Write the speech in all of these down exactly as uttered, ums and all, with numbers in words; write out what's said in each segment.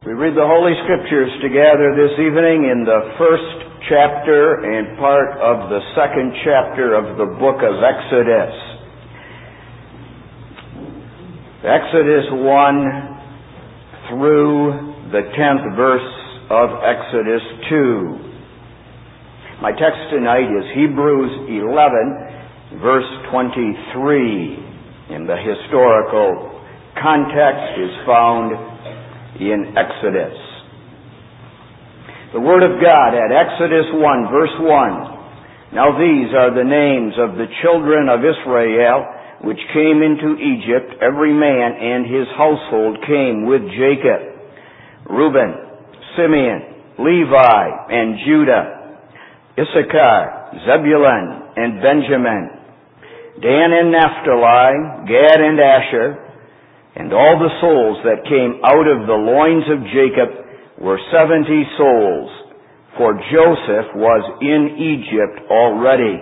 We read the Holy Scriptures together this evening in the first chapter and part of the second chapter of the book of Exodus. Exodus one through the tenth verse of Exodus two. My text tonight is Hebrews eleven, verse twenty-three, and the historical context is found in Exodus. The Word of God at Exodus one, verse one. Now these are the names of the children of Israel, which came into Egypt. Every man and his household came with Jacob: Reuben, Simeon, Levi, and Judah; Issachar, Zebulun, and Benjamin; Dan and Naphtali, Gad and Asher. And all the souls that came out of the loins of Jacob were seventy souls, for Joseph was in Egypt already.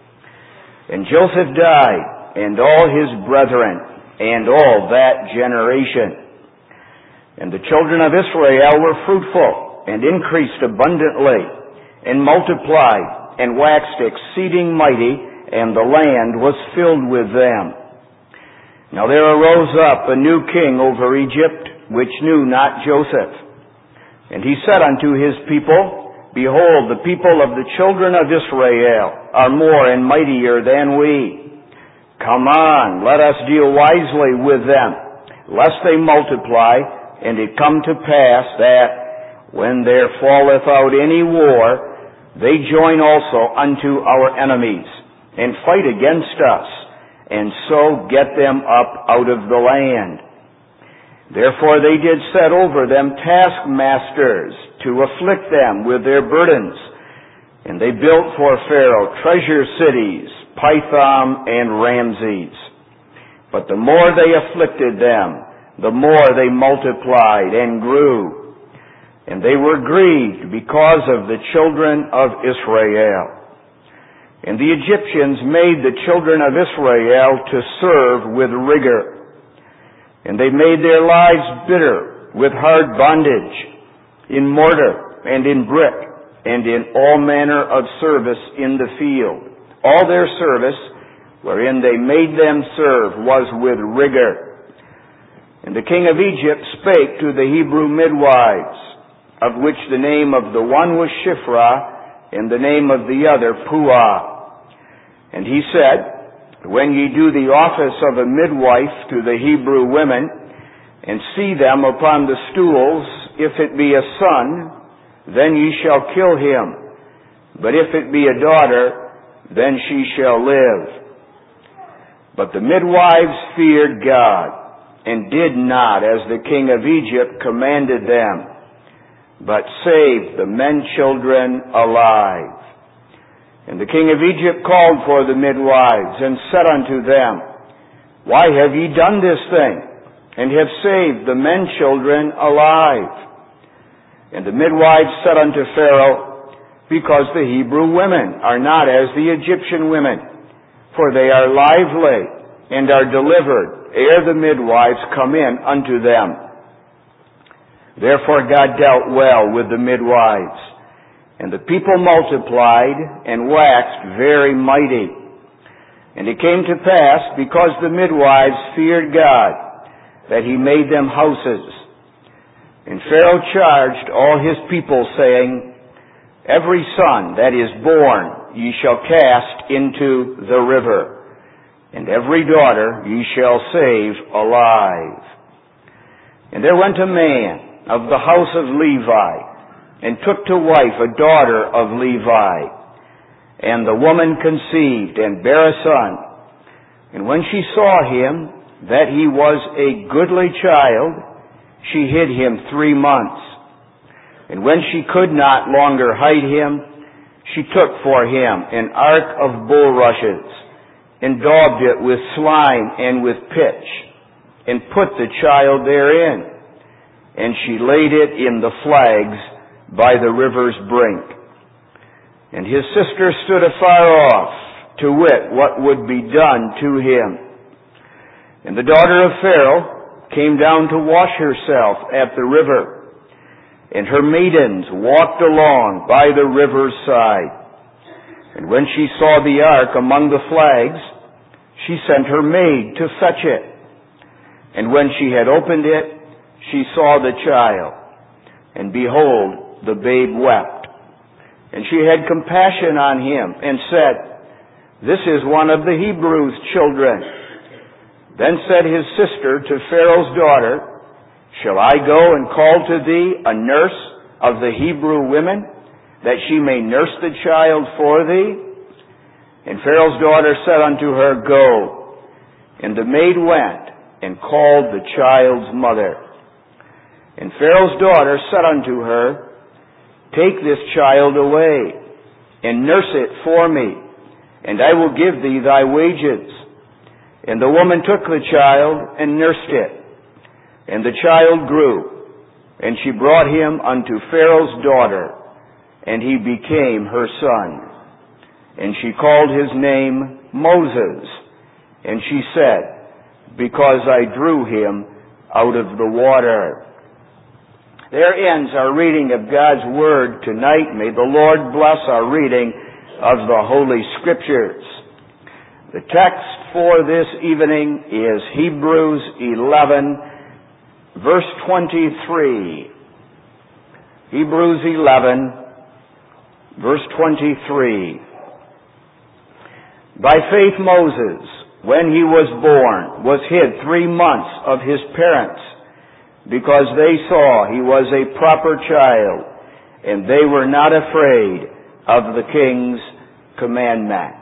And Joseph died, and all his brethren, and all that generation. And the children of Israel were fruitful, and increased abundantly, and multiplied, and waxed exceeding mighty, and the land was filled with them. Now there arose up a new king over Egypt, which knew not Joseph. And he said unto his people, Behold, the people of the children of Israel are more and mightier than we. Come on, let us deal wisely with them, lest they multiply, and it come to pass that, when there falleth out any war, they join also unto our enemies, and fight against us, and so get them up out of the land. Therefore they did set over them taskmasters to afflict them with their burdens. And they built for Pharaoh treasure cities, Pithom and Ramses. But the more they afflicted them, the more they multiplied and grew. And they were grieved because of the children of Israel. And the Egyptians made the children of Israel to serve with rigor. And they made their lives bitter with hard bondage, in mortar and in brick, and in all manner of service in the field. All their service, wherein they made them serve, was with rigor. And the king of Egypt spake to the Hebrew midwives, of which the name of the one was Shiphrah, and the name of the other Puah. And he said, When ye do the office of a midwife to the Hebrew women, and see them upon the stools, if it be a son, then ye shall kill him. But if it be a daughter, then she shall live. But the midwives feared God, and did not as the king of Egypt commanded them, but saved the men children alive. And the king of Egypt called for the midwives, and said unto them, Why have ye done this thing, and have saved the men children alive? And the midwives said unto Pharaoh, Because the Hebrew women are not as the Egyptian women, for they are lively, and are delivered, ere the midwives come in unto them. Therefore God dealt well with the midwives. And the people multiplied and waxed very mighty. And it came to pass, because the midwives feared God, that he made them houses. And Pharaoh charged all his people, saying, Every son that is born ye shall cast into the river, and every daughter ye shall save alive. And there went a man of the house of Levi, and took to wife a daughter of Levi. And the woman conceived, and bare a son. And when she saw him, that he was a goodly child, she hid him three months. And when she could not longer hide him, she took for him an ark of bulrushes, and daubed it with slime and with pitch, and put the child therein. And she laid it in the flags by the river's brink. And his sister stood afar off, to wit what would be done to him. And the daughter of Pharaoh came down to wash herself at the river. and her maidens walked along by the river's side. And when she saw the ark among the flags, she sent her maid to fetch it. And when she had opened it, she saw the child, and behold, the babe wept. And she had compassion on him, and said, This is one of the Hebrews' children. Then said his sister to Pharaoh's daughter, Shall I go and call to thee a nurse of the Hebrew women, that she may nurse the child for thee? And Pharaoh's daughter said unto her, Go. And the maid went, and called the child's mother. And Pharaoh's daughter said unto her, Take this child away, and nurse it for me, and I will give thee thy wages. And the woman took the child, and nursed it. And the child grew, and she brought him unto Pharaoh's daughter, and he became her son. And she called his name Moses, and she said, Because I drew him out of the water. There ends our reading of God's Word tonight. May the Lord bless our reading of the Holy Scriptures. The text for this evening is Hebrews eleven, verse twenty-three. Hebrews eleven, verse twenty-three. By faith Moses, when he was born, was hid three months of his parents, because they saw he was a proper child, and they were not afraid of the king's commandment.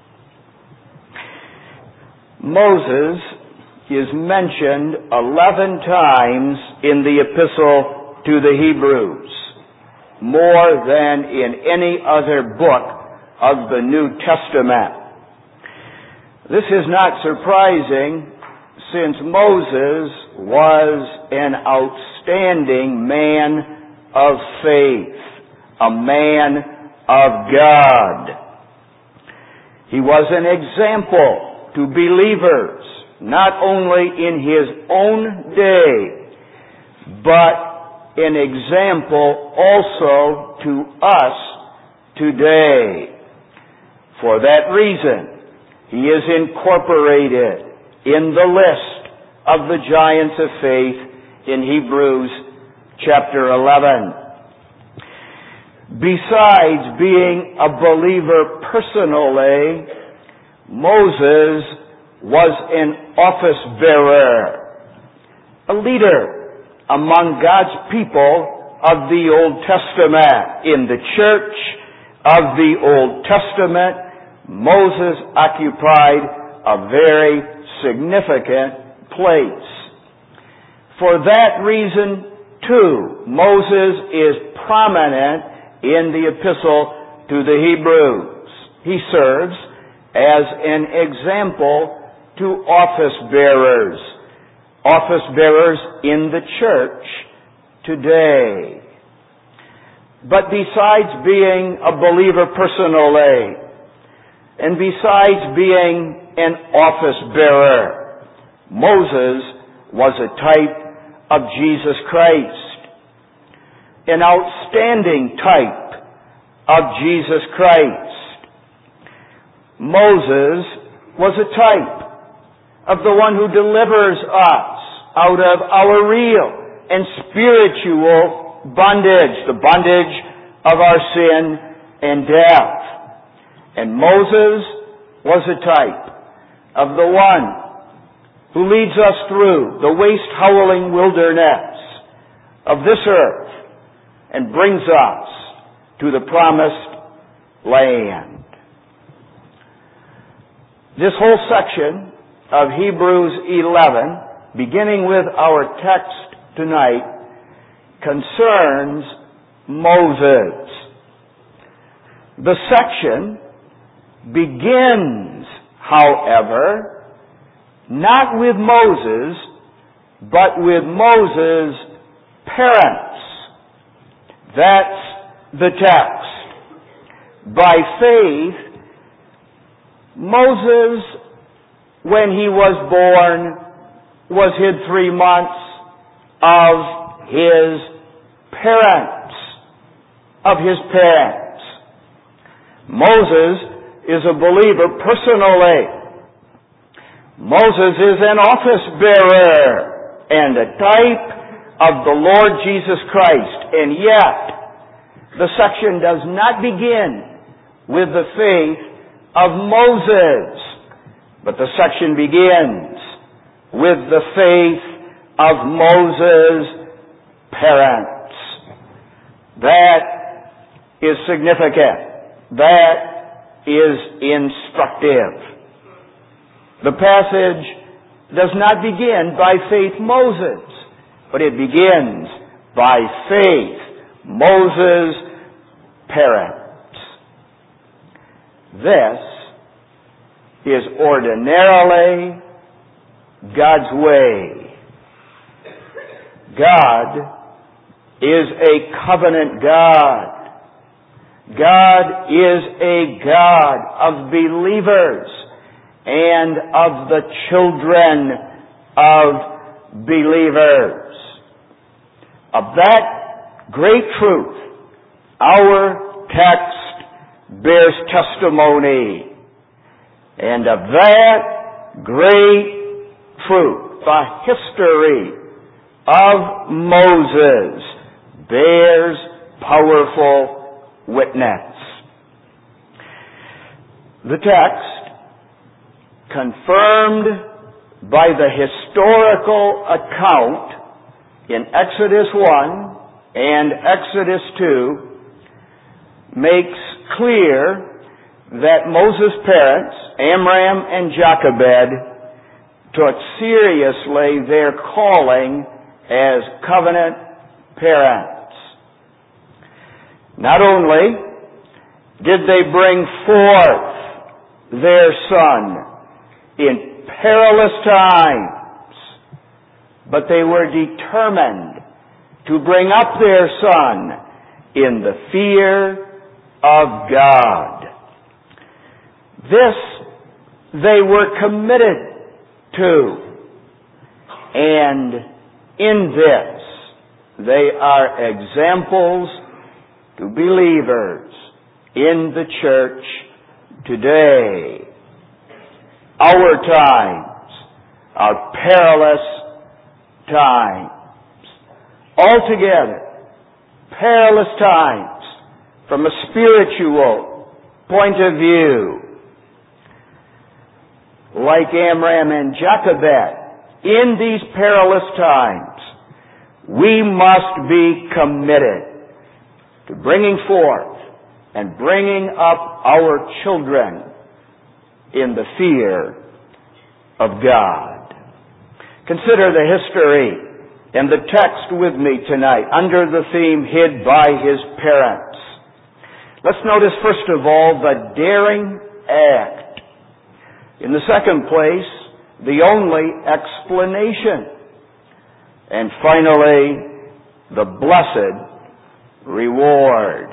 Moses is mentioned eleven times in the epistle to the Hebrews, more than in any other book of the New Testament. This is not surprising, since Moses was an outstanding man of faith, a man of God. He was an example to believers, not only in his own day, but an example also to us today. For that reason, he is incorporated in the list of the giants of faith in Hebrews chapter eleven. Besides being a believer personally, Moses was an office bearer, a leader among God's people of the Old Testament. In the church of the Old Testament, Moses occupied a very significant place. For that reason, too, Moses is prominent in the epistle to the Hebrews. He serves as an example to office bearers, office bearers in the church today. But besides being a believer personally, and besides being an office bearer, Moses was a type of Jesus Christ, an outstanding type of Jesus Christ. Moses was a type of the one who delivers us out of our real and spiritual bondage, the bondage of our sin and death. And Moses was a type of the one who leads us through the waste-howling wilderness of this earth and brings us to the promised land. This whole section of Hebrews eleven, beginning with our text tonight, concerns Moses. The section begins, however, not with Moses, but with Moses' parents. That's the text. By faith, Moses, when he was born, was hid three months of his parents of his parents. Moses is a believer personally. Moses is an office bearer and a type of the Lord Jesus Christ. And yet, the section does not begin with the faith of Moses, but the section begins with the faith of Moses' parents. That is significant. That is instructive. The passage does not begin by faith Moses, but it begins by faith Moses' parents. This is ordinarily God's way. God is a covenant God. God is a God of believers and of the children of believers. Of that great truth, our text bears testimony. And of that great truth, the history of Moses bears powerful witness. The text, confirmed by the historical account in Exodus one and Exodus two, makes clear that Moses' parents, Amram and Jochebed, took seriously their calling as covenant parents. Not only did they bring forth their son in perilous times, but they were determined to bring up their son in the fear of God. This they were committed to, and in this they are examples to believers in the church today. Our times are perilous times. Altogether, perilous times from a spiritual point of view. Like Amram and Jochebed, in these perilous times, we must be committed to bringing forth and bringing up our children in the fear of God. Consider the history and the text with me tonight under the theme, hid by his parents. Let's notice first of all the daring act. In the second place, the only explanation. And finally, the blessed reward.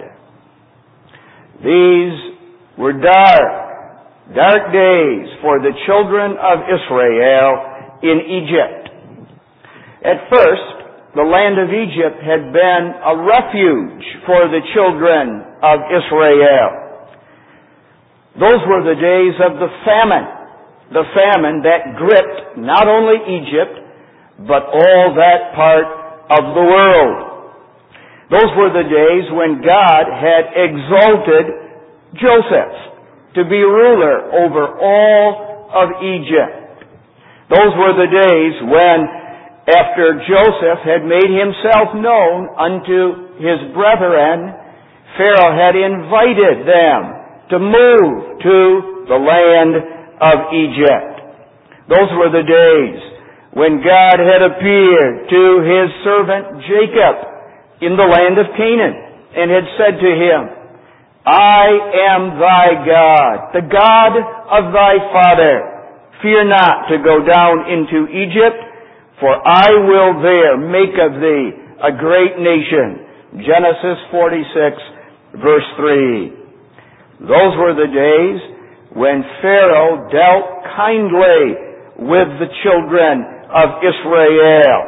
These were dark, dark days for the children of Israel in Egypt. At first, the land of Egypt had been a refuge for the children of Israel. Those were the days of the famine, the famine that gripped not only Egypt, but all that part of the world. Those were the days when God had exalted Joseph to be ruler over all of Egypt. Those were the days when, after Joseph had made himself known unto his brethren, Pharaoh had invited them to move to the land of Egypt. Those were the days when God had appeared to his servant Jacob in the land of Canaan and had said to him, I am thy God, the God of thy father. Fear not to go down into Egypt, for I will there make of thee a great nation. Genesis forty-six, verse three. Those were the days when Pharaoh dealt kindly with the children of Israel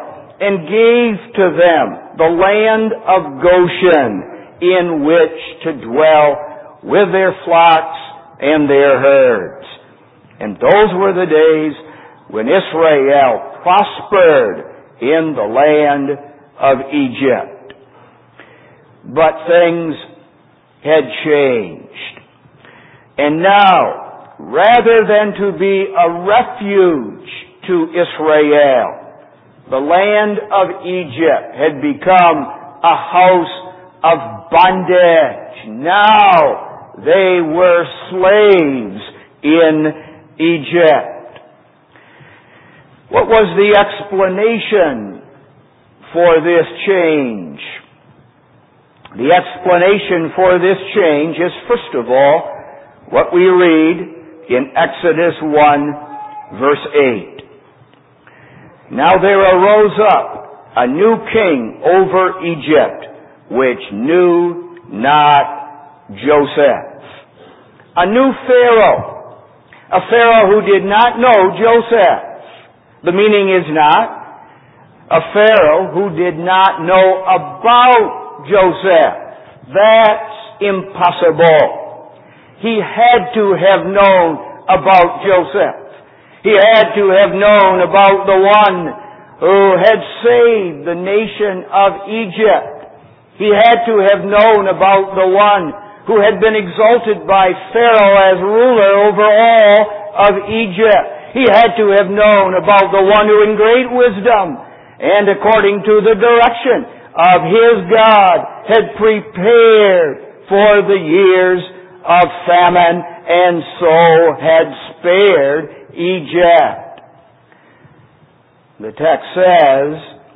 and gave to them the land of Goshen, in which to dwell with their flocks and their herds. And those were the days when Israel prospered in the land of Egypt. But things had changed. And now, rather than to be a refuge to Israel, the land of Egypt had become a house of bondage. Now they were slaves in Egypt. What was the explanation for this change? The explanation for this change is, first of all, what we read in Exodus one, verse eight. Now there arose up a new king over Egypt, which knew not Joseph. A new Pharaoh. A Pharaoh who did not know Joseph. The meaning is not a Pharaoh who did not know about Joseph. That's impossible. He had to have known about Joseph. He had to have known about the one who had saved the nation of Egypt. He had to have known about the one who had been exalted by Pharaoh as ruler over all of Egypt. He had to have known about the one who in great wisdom and according to the direction of his God had prepared for the years of famine and so had spared Egypt. The text says,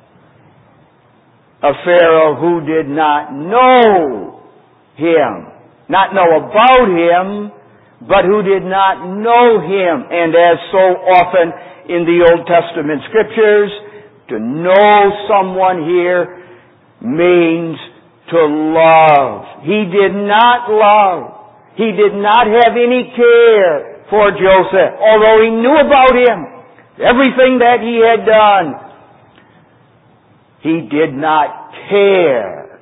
a Pharaoh who did not know him, not know about him, but who did not know him. And as so often in the Old Testament Scriptures, to know someone here means to love. He did not love. He did not have any care for Joseph, although he knew about him, everything that he had done. He did not care.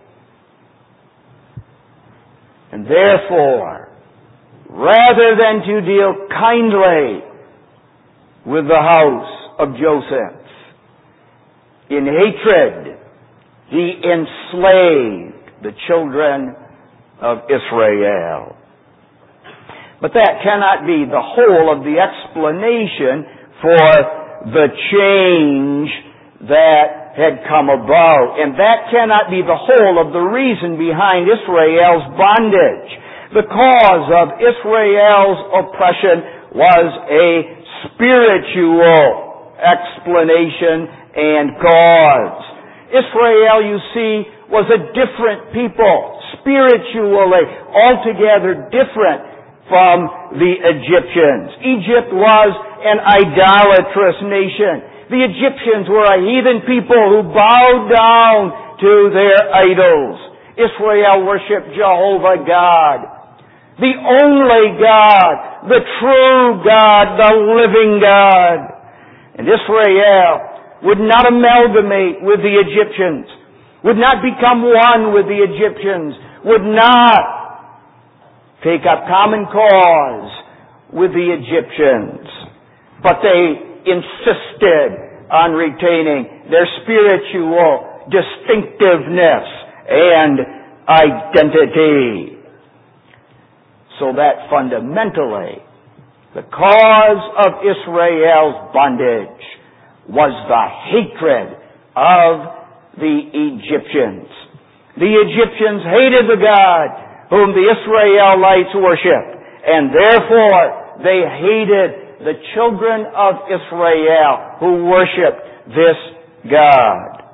And therefore, rather than to deal kindly with the house of Joseph, in hatred, he enslaved the children of Israel. But that cannot be the whole of the explanation for the change that had come about. And that cannot be the whole of the reason behind Israel's bondage. The cause of Israel's oppression was a spiritual explanation and cause. Israel, you see, was a different people, spiritually, altogether different from the Egyptians. Egypt was an idolatrous nation. The Egyptians were a heathen people who bowed down to their idols. Israel worshiped Jehovah God, the only God, the true God, the living God. And Israel would not amalgamate with the Egyptians, would not become one with the Egyptians, would not take up common cause with the Egyptians. But they insisted on retaining their spiritual distinctiveness and identity. So that fundamentally, the cause of Israel's bondage was the hatred of the Egyptians. The Egyptians hated the God whom the Israelites worshiped, and therefore they hated the children of Israel who worshiped this God.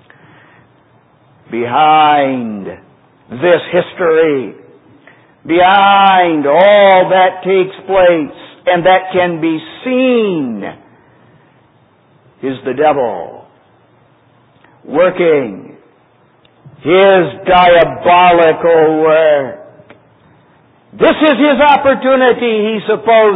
Behind this history, behind all that takes place and that can be seen, is the devil working his diabolical work. This is his opportunity, he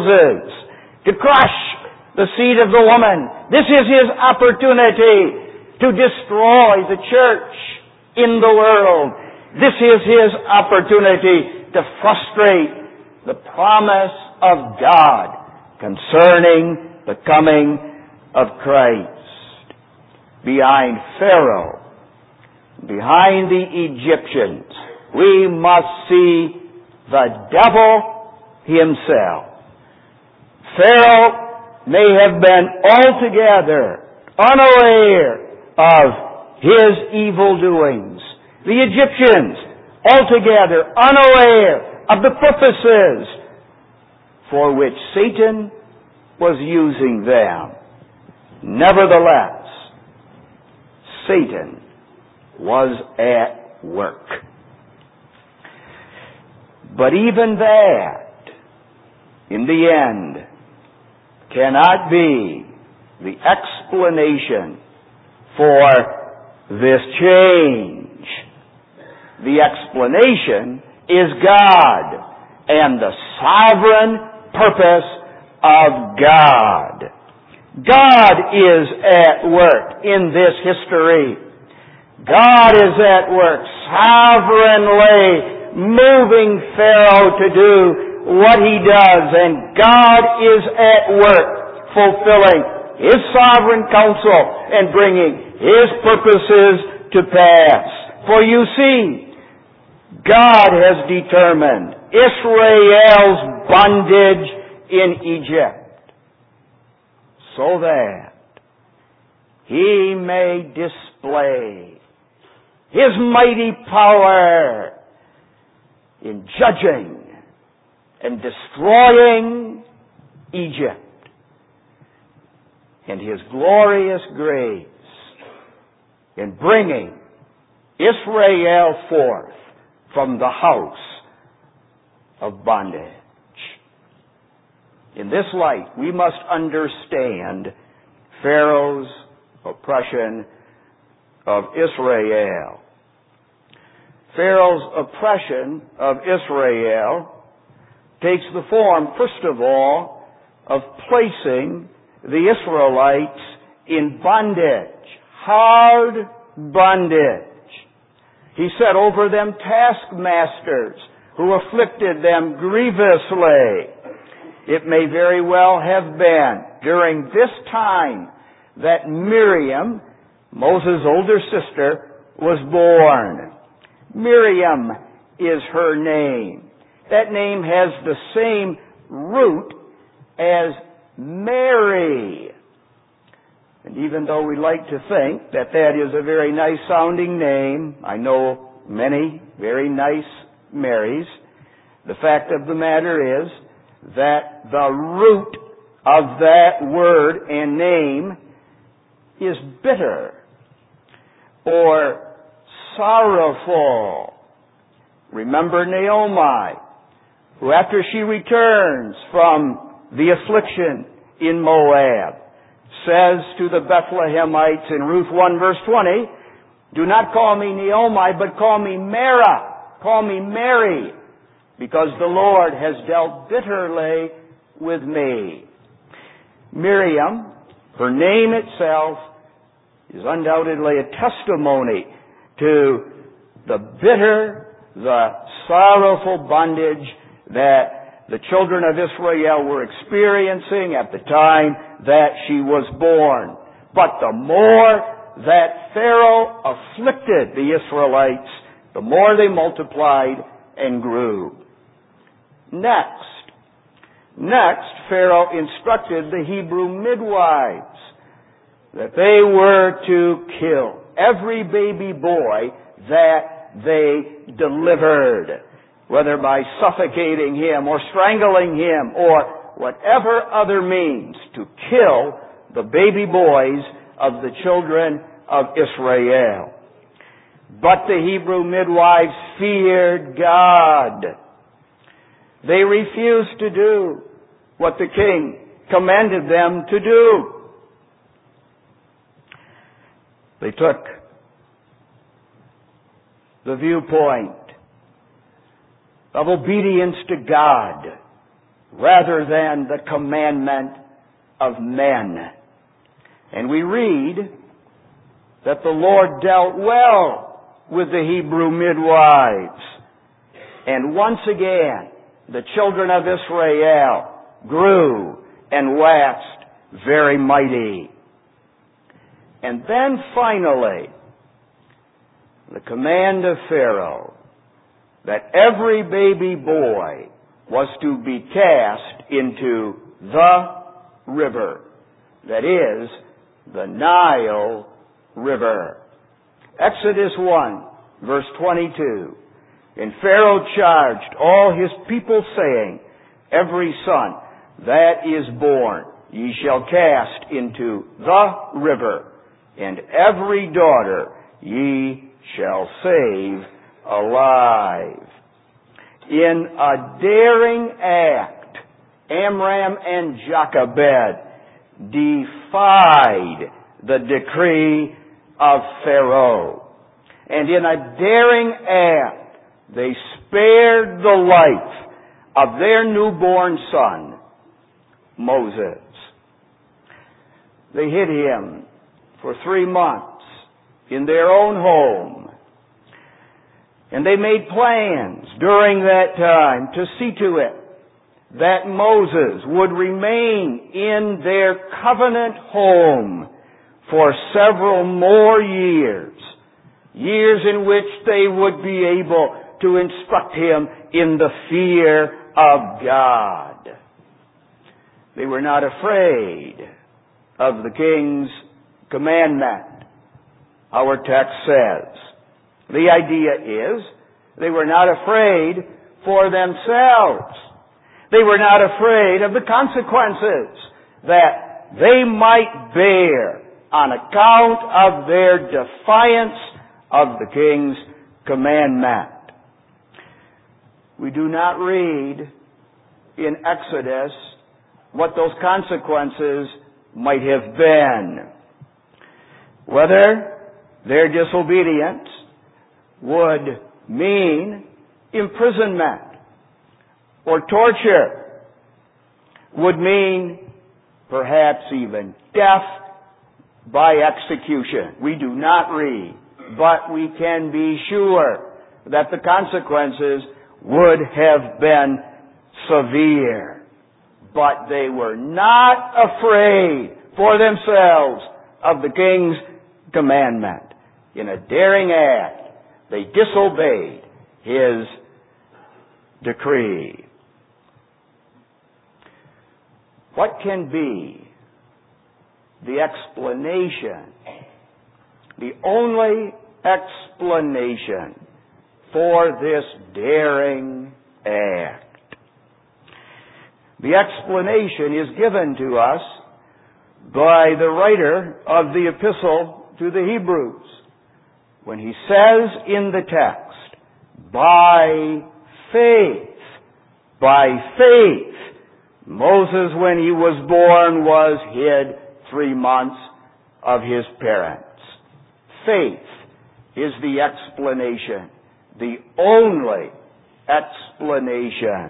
supposes, to crush the seed of the woman. This is his opportunity to destroy the church in the world. This is his opportunity to frustrate the promise of God concerning the coming of Christ. Behind Pharaoh, behind the Egyptians, we must see the devil himself. Pharaoh may have been altogether unaware of his evil doings. The Egyptians altogether unaware of the purposes for which Satan was using them. Nevertheless, Satan was at work. But even that, in the end, cannot be the explanation for this change. The explanation is God and the sovereign purpose of God. God is at work in this history. God is at work sovereignly moving Pharaoh to do what he does, and God is at work fulfilling his sovereign counsel and bringing his purposes to pass. For you see, God has determined Israel's bondage in Egypt, so that he may display his mighty power in judging and destroying Egypt, and his glorious grace in bringing Israel forth from the house of bondage. In this light, we must understand Pharaoh's oppression of Israel. Pharaoh's oppression of Israel takes the form, first of all, of placing the Israelites in bondage, hard bondage. He set over them taskmasters who afflicted them grievously. It may very well have been during this time that Miriam, Moses' older sister, was born. Miriam is her name. That name has the same root as Mary. And even though we like to think that that is a very nice sounding name, I know many very nice Marys, the fact of the matter is that the root of that word and name is bitter or sorrowful. Remember Naomi, who after she returns from the affliction in Moab, says to the Bethlehemites in Ruth one verse twenty, "Do not call me Naomi, but call me Mara, call me Mary, because the Lord has dealt bitterly with me." Miriam, her name itself, is undoubtedly a testimony to the bitter, the sorrowful bondage that the children of Israel were experiencing at the time that she was born. But the more that Pharaoh afflicted the Israelites, the more they multiplied and grew. Next, next, Pharaoh instructed the Hebrew midwives that they were to kill every baby boy that they delivered, whether by suffocating him or strangling him or whatever other means, to kill the baby boys of the children of Israel. But the Hebrew midwives feared God. They refused to do what the king commanded them to do. They took the viewpoint of obedience to God rather than the commandment of men. And we read that the Lord dealt well with the Hebrew midwives. And once again, the children of Israel grew and waxed very mighty. And then finally, the command of Pharaoh that every baby boy was to be cast into the river, that is, the Nile River. Exodus one, verse twenty-two. And Pharaoh charged all his people, saying, every son that is born ye shall cast into the river, and every daughter ye shall save alive. In a daring act, Amram and Jochebed defied the decree of Pharaoh. And in a daring act, they spared the life of their newborn son, Moses. They hid him for three months in their own home. And they made plans during that time to see to it that Moses would remain in their covenant home for several more years, years in which they would be able to instruct him in the fear of God. They were not afraid of the king's commandment, our text says. The idea is they were not afraid for themselves. They were not afraid of the consequences that they might bear on account of their defiance of the king's commandment. We do not read in Exodus what those consequences might have been. Whether their disobedience would mean imprisonment or torture, would mean perhaps even death by execution. We do not read, but we can be sure that the consequences would have been severe. But they were not afraid for themselves of the king's commandment. In a daring act, they disobeyed his decree. What can be the explanation, the only explanation for this daring act? The explanation is given to us by the writer of the epistle to the Hebrews, when he says in the text, by faith, by faith, Moses, when he was born, was hid three months of his parents. Faith is the explanation, the only explanation.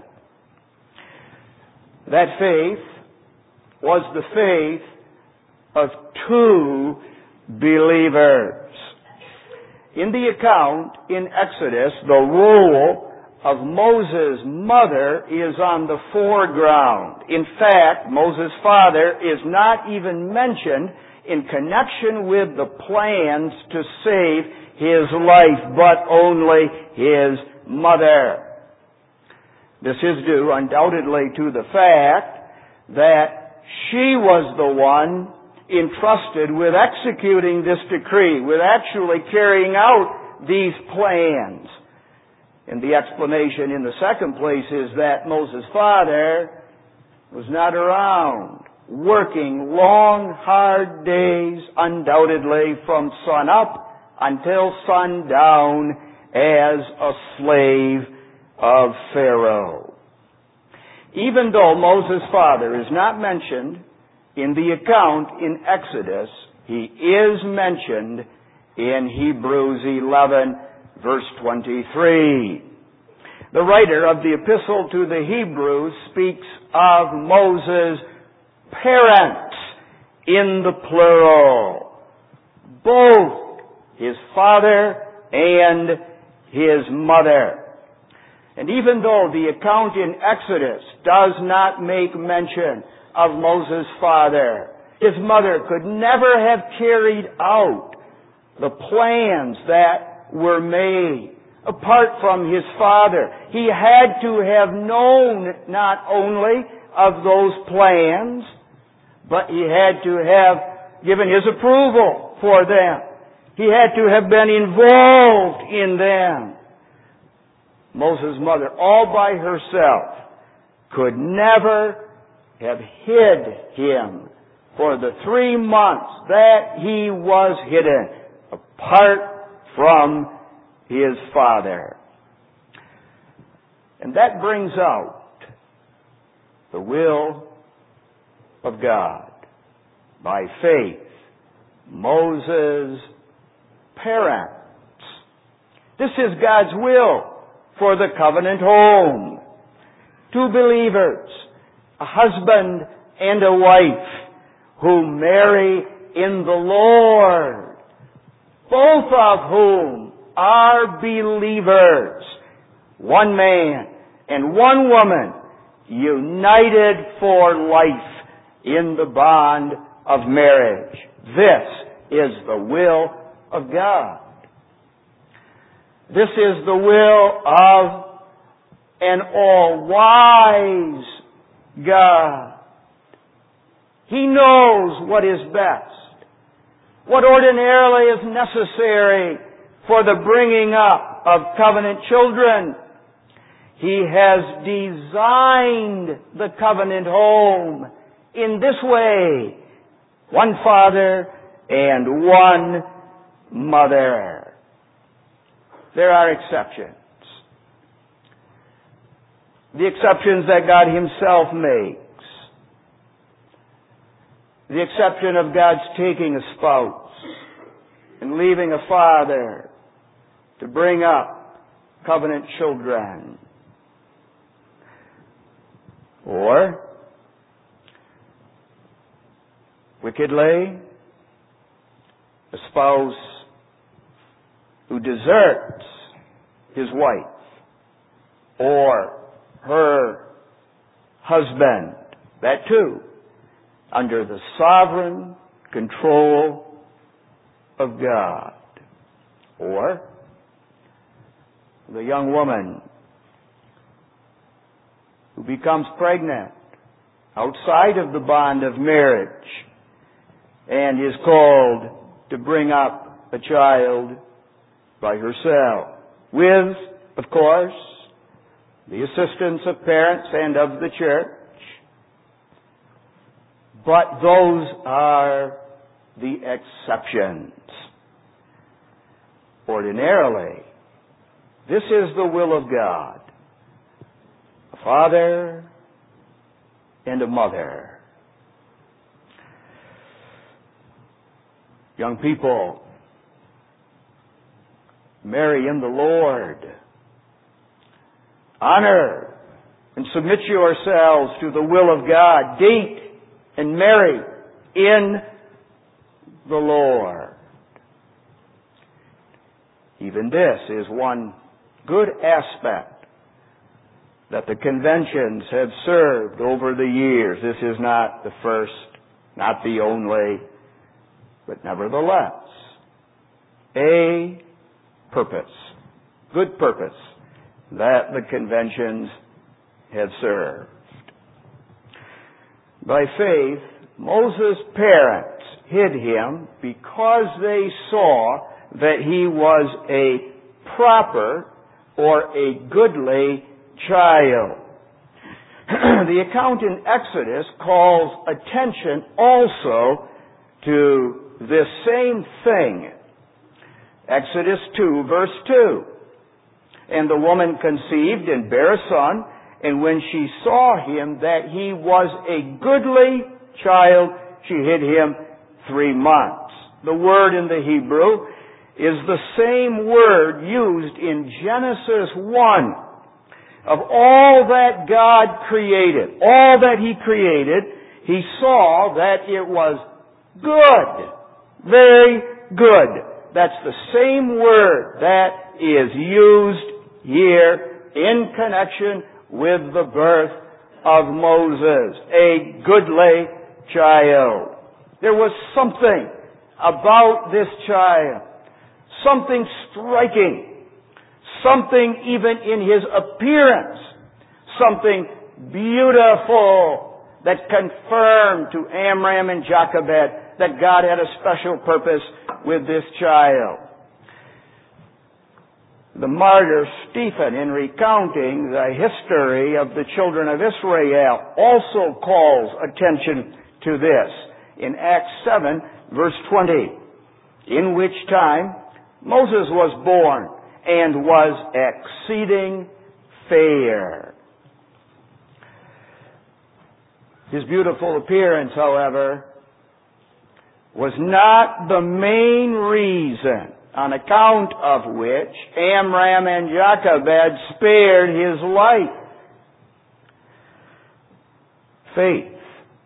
That faith was the faith of two believers. In the account in Exodus, the role of Moses' mother is on the foreground. In fact, Moses' father is not even mentioned in connection with the plans to save his life, but only his mother. This is due undoubtedly to the fact that she was the one entrusted with executing this decree, with actually carrying out these plans. And the explanation in the second place is that Moses' father was not around, working long, hard days, undoubtedly from sun up until sundown as a slave of Pharaoh. Even though Moses' father is not mentioned in the account in Exodus, he is mentioned in Hebrews eleven, verse twenty-three. The writer of the epistle to the Hebrews speaks of Moses' parents in the plural. Both his father and his mother. And even though the account in Exodus does not make mention of Moses' father, his mother could never have carried out the plans that were made apart from his father. He had to have known not only of those plans, but he had to have given his approval for them. He had to have been involved in them. Moses' mother, all by herself, could never have hid him for the three months that he was hidden, apart from his father. And that brings out the will of God. By faith, Moses' parents. This is God's will for the covenant home. Two believers, a husband and a wife, who marry in the Lord, both of whom are believers. One man and one woman united for life in the bond of marriage. This is the will of God. This is the will of an all-wise God. He knows what is best, what ordinarily is necessary for the bringing up of covenant children. He has designed the covenant home in this way: one father and one mother. There are exceptions. The exceptions that God Himself makes. The exception of God's taking a spouse and leaving a father to bring up covenant children. Or, wickedly, a spouse who deserts his wife or her husband, that too, under the sovereign control of God. Or the young woman who becomes pregnant outside of the bond of marriage and is called to bring up a child by herself, with, of course, the assistance of parents and of the church. But those are the exceptions. Ordinarily, this is the will of God: a father and a mother. Young people, marry in the Lord. Honor and submit yourselves to the will of God. Date and marry in the Lord. Even this is one good aspect that the conventions have served over the years. This is not the first, not the only, but nevertheless, a purpose, good purpose, that the conventions have served. By faith, Moses' parents hid him because they saw that he was a proper or a goodly child. The account in Exodus calls attention also to this same thing. Exodus two, verse two. And the woman conceived and bare a son, and when she saw him that he was a goodly child, she hid him three months. The word in the Hebrew is the same word used in Genesis one. Of all that God created, all that He created, He saw that it was good, very good. That's the same word that is used here in connection with the birth of Moses, a goodly child. There was something about this child, something striking, something even in his appearance, something beautiful that confirmed to Amram and Jochebed that God had a special purpose with this child. The martyr Stephen, in recounting the history of the children of Israel, also calls attention to this in Acts seven, verse twenty, in which time Moses was born and was exceeding fair. His beautiful appearance, however, was not the main reason on account of which Amram and Jochebed spared his life. Faith.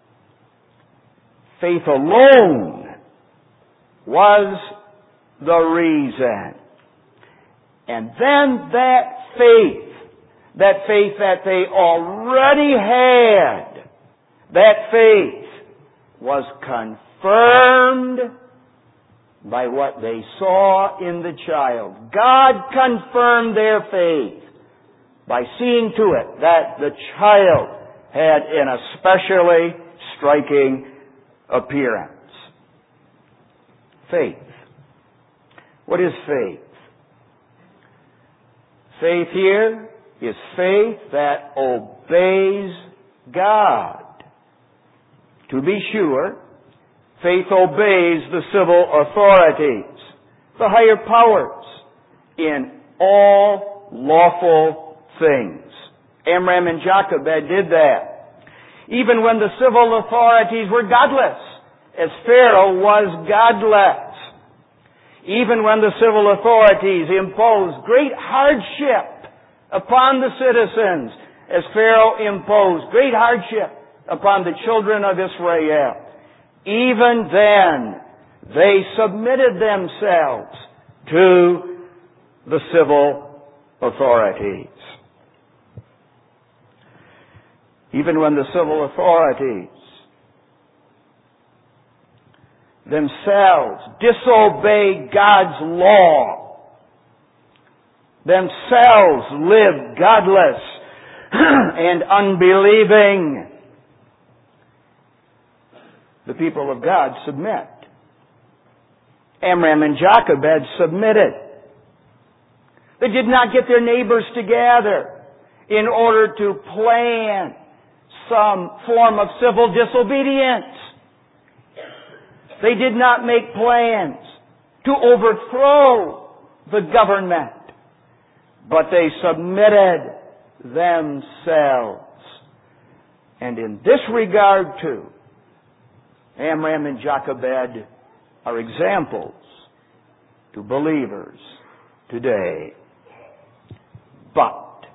Faith alone was the reason. And then that faith, that faith that they already had, that faith was confirmed by what they saw in the child. God confirmed their faith by seeing to it that the child had an especially striking appearance. Faith. What is faith? Faith here is faith that obeys God. To be sure, faith obeys the civil authorities, the higher powers, in all lawful things. Amram and Jochebed did that. Even when the civil authorities were godless, as Pharaoh was godless. Even when the civil authorities imposed great hardship upon the citizens, as Pharaoh imposed great hardship upon the children of Israel. Even then, they submitted themselves to the civil authorities. Even when the civil authorities themselves disobey God's law, themselves live godless and unbelieving, the people of God submit. Amram and Jochebed submitted. They did not get their neighbors together in order to plan some form of civil disobedience. They did not make plans to overthrow the government, but they submitted themselves. And in this regard too, Amram and Jochebed are examples to believers today. But,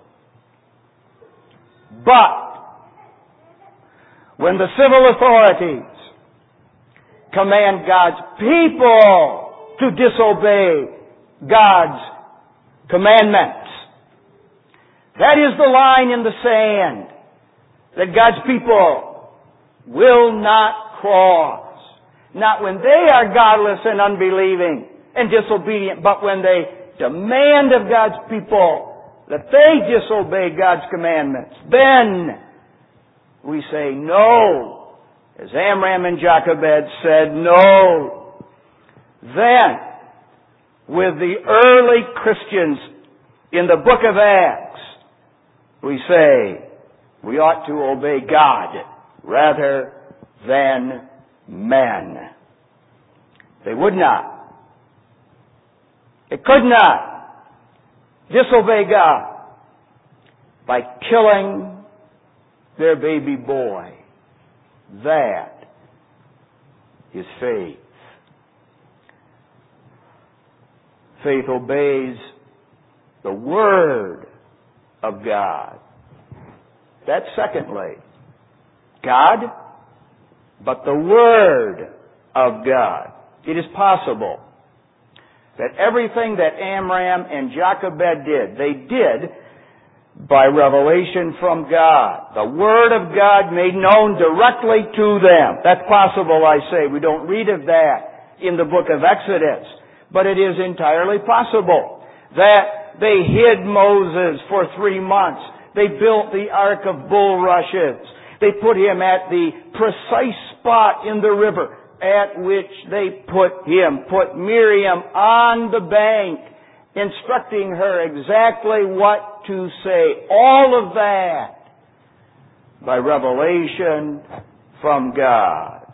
but, when the civil authorities command God's people to disobey God's commandments, that is the line in the sand that God's people will not cross. Not when they are godless and unbelieving and disobedient, but when they demand of God's people that they disobey God's commandments. Then we say no. As Amram and Jochebed said no. Then, with the early Christians in the book of Acts, we say we ought to obey God rather than men. They would not. They could not disobey God by killing their baby boy. That is faith. Faith obeys the Word of God. That's secondly. God, but the Word of God. It is possible that everything that Amram and Jochebed did, they did by revelation from God. The Word of God made known directly to them. That's possible, I say. We don't read of that in the book of Exodus. But it is entirely possible that they hid Moses for three months. They built the Ark of Bulrushes. They put him at the precise spot in the river at which they put him, put Miriam on the bank, instructing her exactly what to say. All of that by revelation from God.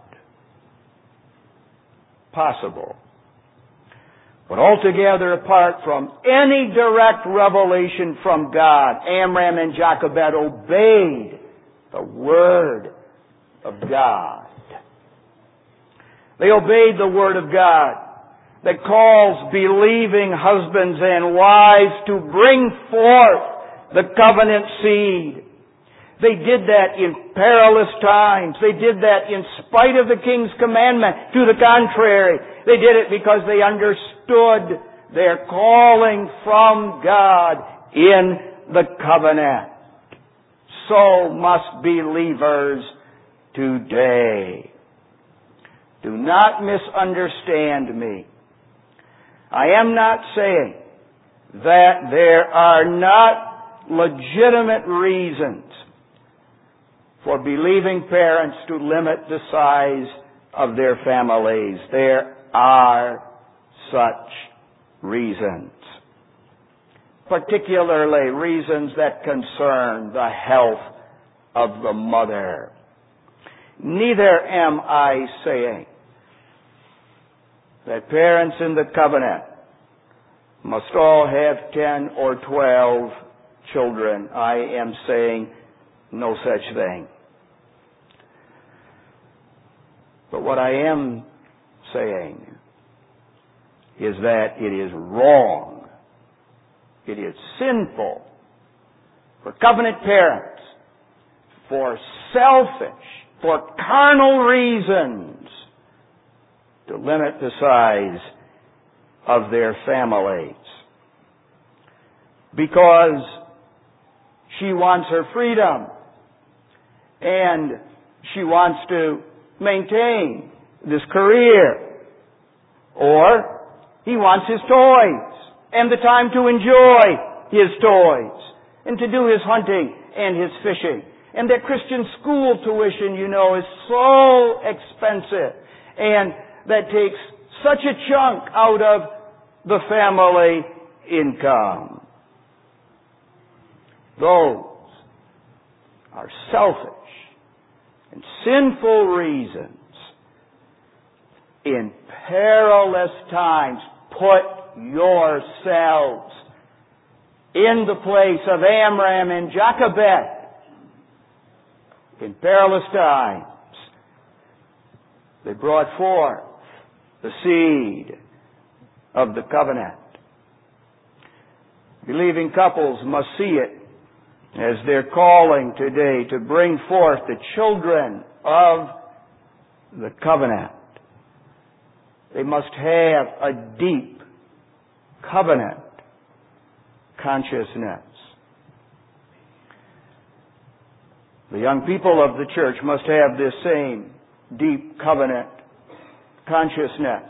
Possible. But altogether apart from any direct revelation from God, Amram and Jochebed obeyed the Word of God. They obeyed the Word of God that calls believing husbands and wives to bring forth the covenant seed. They did that in perilous times. They did that in spite of the king's commandment. To the contrary, they did it because they understood their calling from God in the covenant. So must believers today. Do not misunderstand me. I am not saying that there are not legitimate reasons for believing parents to limit the size of their families. There are such reasons. Particularly reasons that concern the health of the mother. Neither am I saying that parents in the covenant must all have ten or twelve children. I am saying no such thing. But what I am saying is that it is wrong, it is sinful for covenant parents, for selfish, for carnal reasons, to limit the size of their families. Because she wants her freedom and she wants to maintain this career. Or he wants his toys and the time to enjoy his toys and to do his hunting and his fishing. And that Christian school tuition, you know, is so expensive and that takes such a chunk out of the family income. Those are selfish and sinful reasons. In perilous times, put yourselves in the place of Amram and Jochebed. In perilous times, they brought forth the seed of the covenant. Believing couples must see it as their calling today to bring forth the children of the covenant. They must have a deep covenant consciousness. The young people of the church must have this same deep covenant consciousness.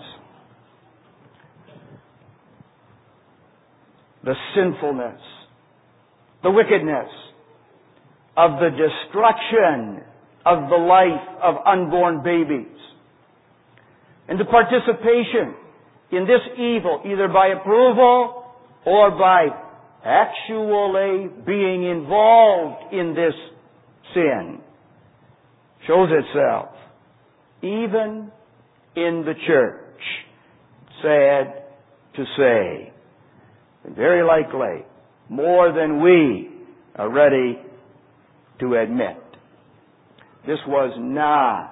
The sinfulness, the wickedness of the destruction of the life of unborn babies, and the participation in this evil either by approval or by actually being involved in this sin shows itself even in the church. Sad to say. And very likely more than we are ready to admit. This was not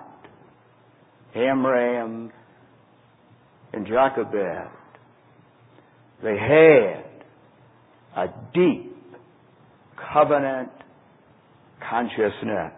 Amram and Jochebed. They had a deep covenant consciousness.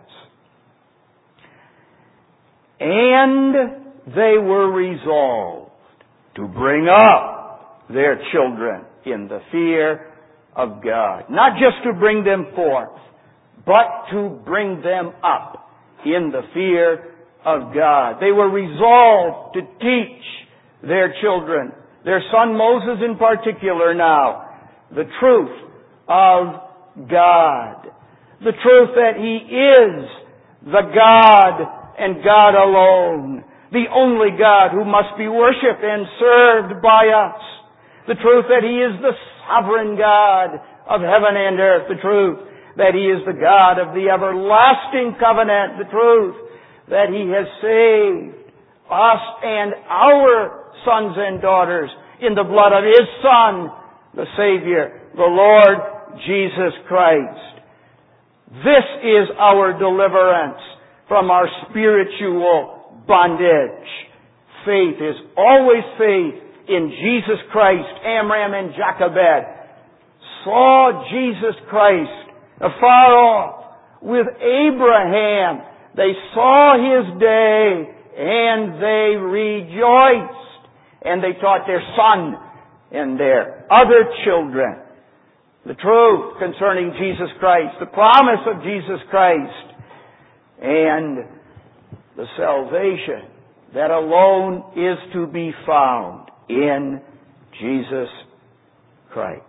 And they were resolved to bring up their children in the fear of God. Not just to bring them forth, but to bring them up in the fear of God. They were resolved to teach their children, their son Moses in particular now, the truth of God. The truth that He is the God and God alone. The only God who must be worshipped and served by us. The truth that He is the sovereign God of heaven and earth. The truth that He is the God of the everlasting covenant. The truth that He has saved us and our sons and daughters in the blood of His Son, the Savior, the Lord Jesus Christ. This is our deliverance from our spiritual bondage. Faith is always faith in Jesus Christ. Amram and Jochebed saw Jesus Christ afar off with Abraham. They saw His day and they rejoiced, and they taught their son and their other children the truth concerning Jesus Christ, the promise of Jesus Christ, and the salvation that alone is to be found in Jesus Christ.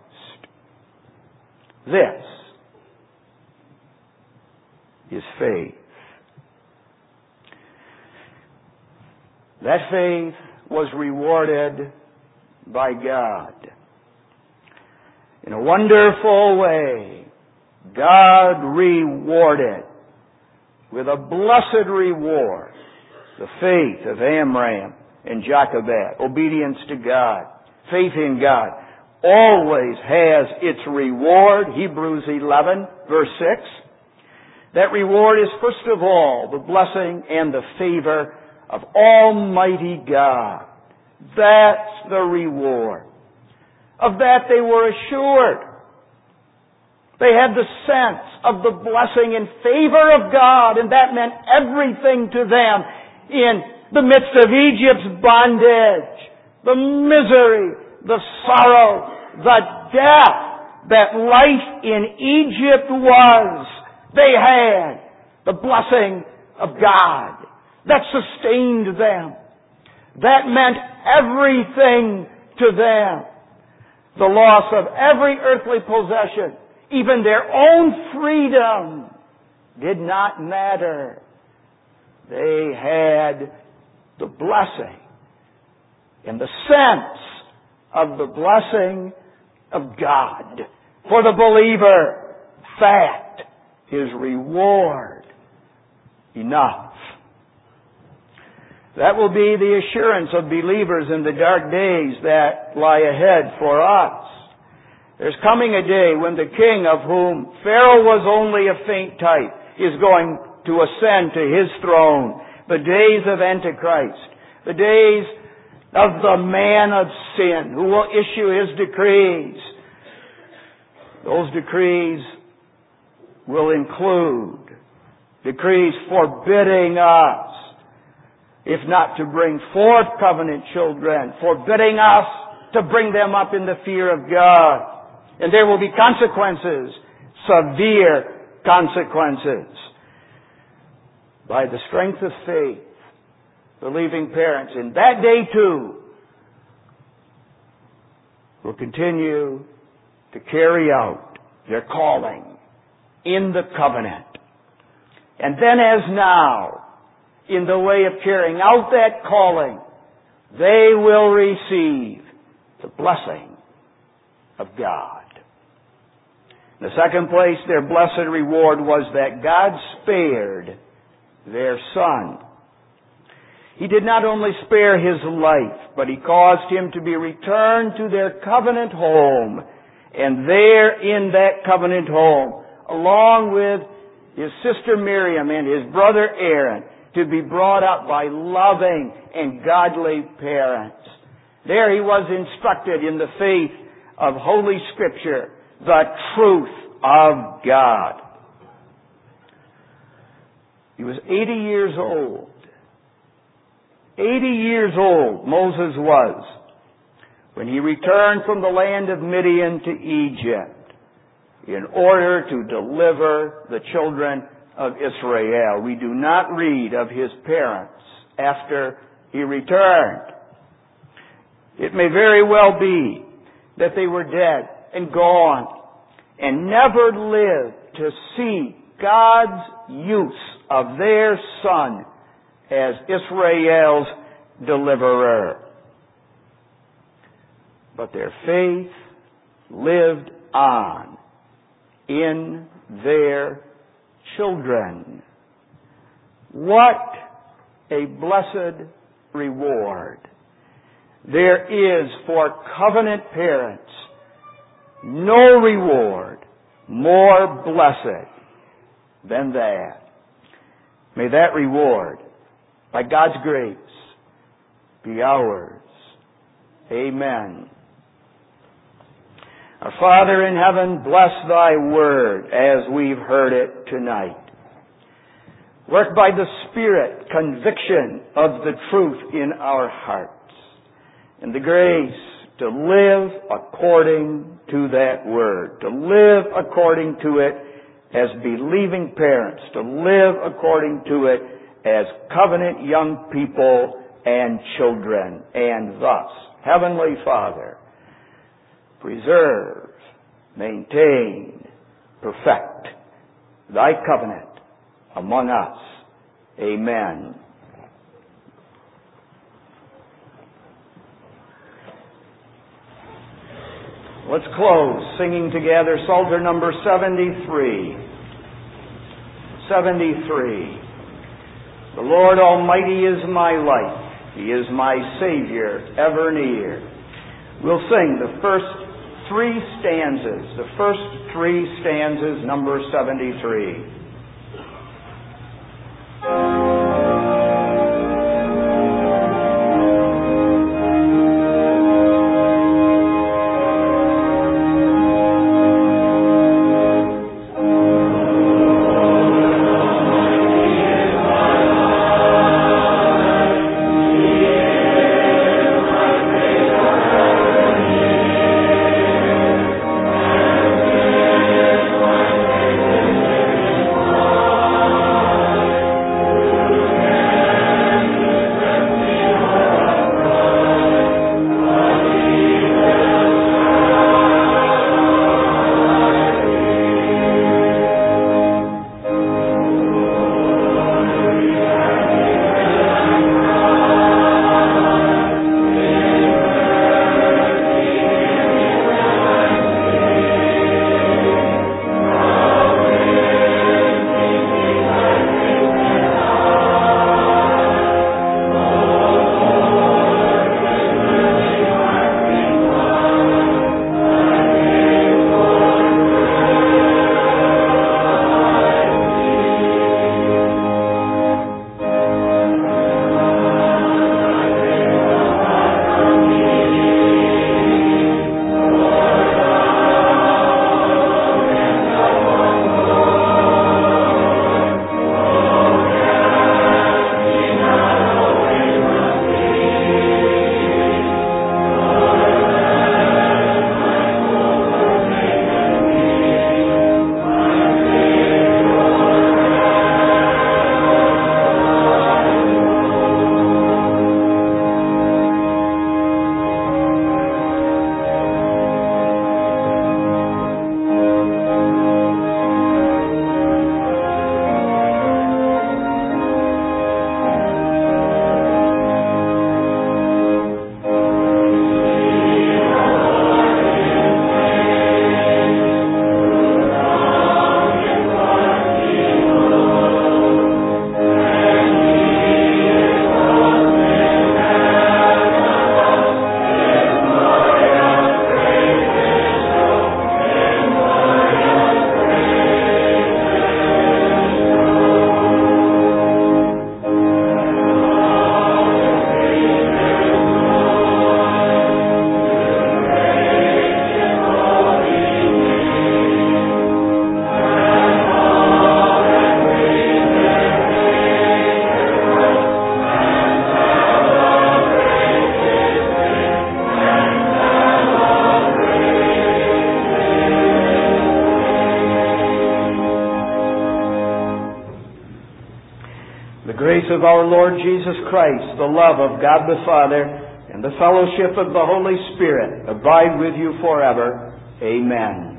This is faith. That faith was rewarded by God. In a wonderful way, God rewarded with a blessed reward the faith of Amram and Jochebed. Obedience to God, faith in God, always has its reward. Hebrews eleven, verse six. That reward is, first of all, the blessing and the favor of Almighty God. That's the reward. Of that they were assured. They had the sense of the blessing and favor of God, and that meant everything to them in the midst of Egypt's bondage, the misery, the sorrow, the death that life in Egypt was. They had the blessing of God that sustained them. That meant everything to them. The loss of every earthly possession, even their own freedom, did not matter. They had the blessing and the sense of the blessing of God. For the believer, that is reward enough. That will be the assurance of believers in the dark days that lie ahead for us. There's coming a day when the king of whom Pharaoh was only a faint type is going to ascend to his throne. The days of Antichrist. The days of the man of sin who will issue his decrees. Those decrees will include decrees forbidding us, if not to bring forth covenant children, forbidding us to bring them up in the fear of God. And there will be consequences, severe consequences. By the strength of faith, believing parents in that day too will continue to carry out their calling in the covenant. And then as now, in the way of carrying out that calling, they will receive the blessing of God. In the second place, their blessed reward was that God spared their son. He did not only spare his life, but He caused him to be returned to their covenant home. And there in that covenant home, along with his sister Miriam and his brother Aaron, to be brought up by loving and godly parents. There he was instructed in the faith of Holy Scripture, the truth of God. He was eighty years old. eighty years old Moses was when he returned from the land of Midian to Egypt in order to deliver the children of Israel. We do not read of his parents after he returned. It may very well be that they were dead and gone and never lived to see God's use of their son as Israel's deliverer. But their faith lived on in their children. What a blessed reward there is for covenant parents. No reward more blessed than that. May that reward, by God's grace, be ours. Amen. Our Father in heaven, bless thy word as we've heard it tonight. Work by the Spirit conviction of the truth in our hearts and the grace to live according to that word, to live according to it as believing parents, to live according to it as covenant young people and children. And thus, Heavenly Father, preserve, maintain, perfect thy covenant among us. Amen. Let's close singing together Psalter number seventy-three. seventy-three. The Lord Almighty is my light. He is my Savior, ever near. We'll sing the first three stanzas. The first three stanzas, number seventy-three. The grace of our Lord Jesus Christ, the love of God the Father, and the fellowship of the Holy Spirit abide with you forever. Amen.